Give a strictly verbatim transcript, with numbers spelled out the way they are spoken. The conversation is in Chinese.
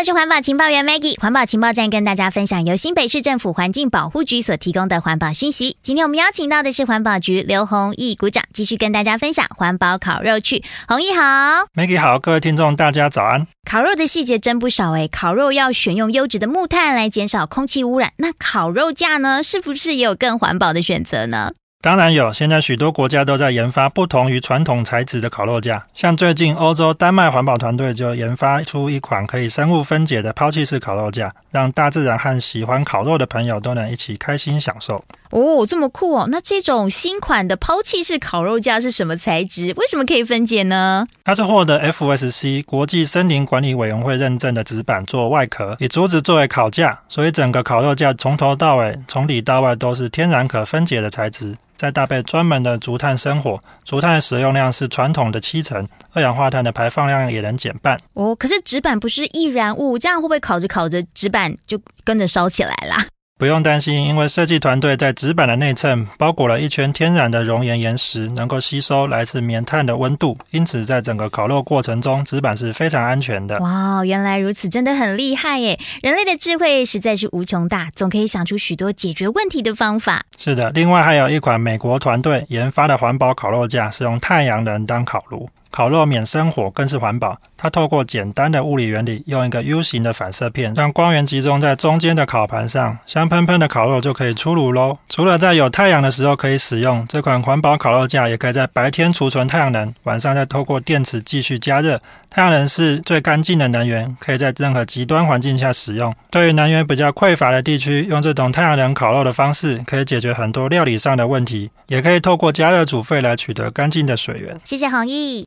我是环保情报员 Maggie， 环保情报站跟大家分享由新北市政府环境保护局所提供的环保讯息。今天我们邀请到的是环保局刘弘毅股长，继续跟大家分享环保烤肉趣。弘毅好。 Maggie 好，各位听众大家早安。 烤肉的细节真不少诶，烤肉要选用优质的木炭来减少空气污染，那烤肉架呢，是不是也有更环保的选择呢？ 当然有，现在许多国家都在研发不同于传统材质的烤肉架，像最近欧洲丹麦环保团队就研发出一款可以生物分解的抛弃式烤肉架，让大自然和喜欢烤肉的朋友都能一起开心享受。 哦，这么酷哦！那这种新款的抛弃式烤肉架是什么材质？为什么可以分解呢？ 它是获得 F S C 国际森林管理委员会认证的纸板做外壳，以竹子作为烤架，所以整个烤肉架从头到尾从里到外都是天然可分解的材质，再搭配专门的竹炭生火，竹炭的使用量是传统的七成，二氧化碳的排放量也能减半。 哦，可是纸板不是易燃物，这样会不会烤着烤着纸板就跟着烧起来啦？ 不用担心，因为设计团队在纸板的内衬包裹了一圈天然的熔岩岩石，能够吸收来自棉炭的温度，因此在整个烤肉过程中，纸板是非常安全的。 哇，原来如此，真的很厉害耶！人类的智慧实在是无穷大，总可以想出许多解决问题的方法。 是的，另外还有一款美国团队研发的环保烤肉架，是用太阳能当烤炉，烤肉免生火更是环保。它透过简单的物理原理，用一个 U 型的反射片，让光源集中在中间的烤盘上，香喷喷的烤肉就可以出炉咯。除了在有太阳的时候可以使用，这款环保烤肉架也可以在白天储存太阳能，晚上再透过电池继续加热。太阳能是最干净的能源，可以在任何极端环境下使用。对于能源比较匮乏的地区，用这种太阳能烤肉的方式，可以解决很多料理上的问题，也可以透过加热煮沸来取得干净的水源。 谢谢弘毅。